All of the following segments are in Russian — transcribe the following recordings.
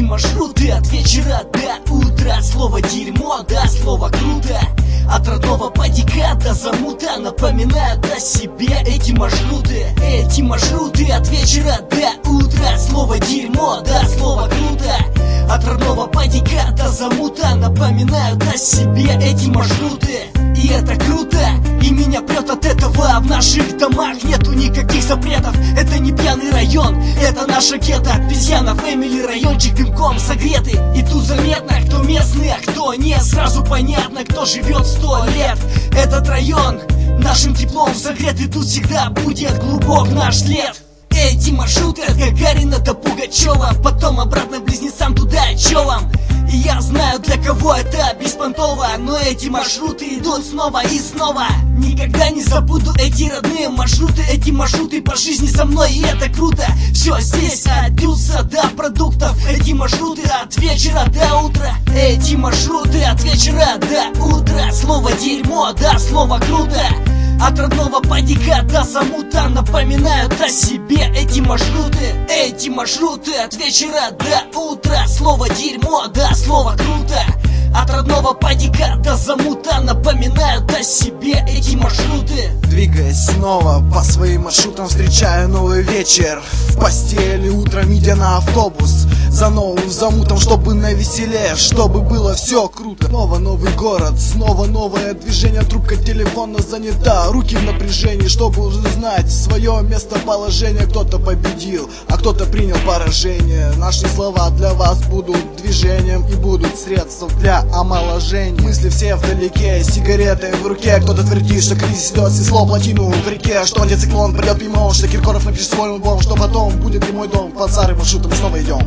Эти маршруты от вечера до утра. Слово дерьмо, да, слово круто. От родного падика до замута напоминают о себе эти маршруты. Эти маршруты от вечера до утра. Слово дерьмо, да, слово круто. От родного падика до замута напоминают о себе эти маршруты. И это круто, и меня прет от этого. В наших домах нету никаких запретов. Это не пьяный район, это наша гетто. Обезьяна, фэмили, райончик дымком согретый. И тут заметно, кто местный, а кто не. Сразу понятно, кто живет 100 лет. Этот район нашим теплом согрет, и тут всегда будет глубок наш след. Эти маршруты от Гагарина до Пугачева, потом обратно близнецам туда, чё вам? И я знаю, для кого это беспонтово, но эти маршруты идут снова и снова. Никогда не забуду эти родные маршруты. Эти маршруты по жизни со мной, и это круто. Все здесь от дюса до продуктов. Эти маршруты от вечера до утра. Эти маршруты от вечера до утра. Слово дерьмо, да, слово круто. От родного падика до замута напоминают о себе эти маршруты. Эти маршруты от вечера до утра. Слово дерьмо, да, слово круто. От родного падика до замута напоминают о себе эти маршруты. Двигаясь снова по своим маршрутам, встречая новый вечер. В постели утром идя на автобус за новым замутом, чтобы навеселее, чтобы было все круто. Снова новый город, снова новое движение. Трубка телефона занята, руки в напряжении, чтобы узнать свое местоположение. Кто-то победил, а кто-то принял поражение. Наши слова для вас будут движением и будут средством для омоложения. Мысли все вдалеке, сигареты в руке. Кто-то твердит, что кризис идет, снесло плотину в реке. Что антициклон придет мимо, что Киркоров напишет свой альбом. Что потом будет ли мой дом? Под старым маршрутом мы снова идем.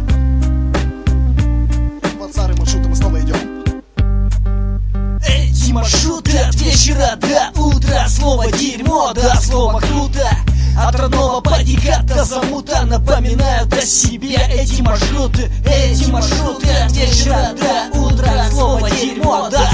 Под старым маршрутом мы снова идем. Эти маршруты от вечера до утра. Слово дерьмо, да, слово круто. От родного падика до замута напоминают о себе эти маршруты. Эти маршруты от вечера до утра. Слово дерьмо, да,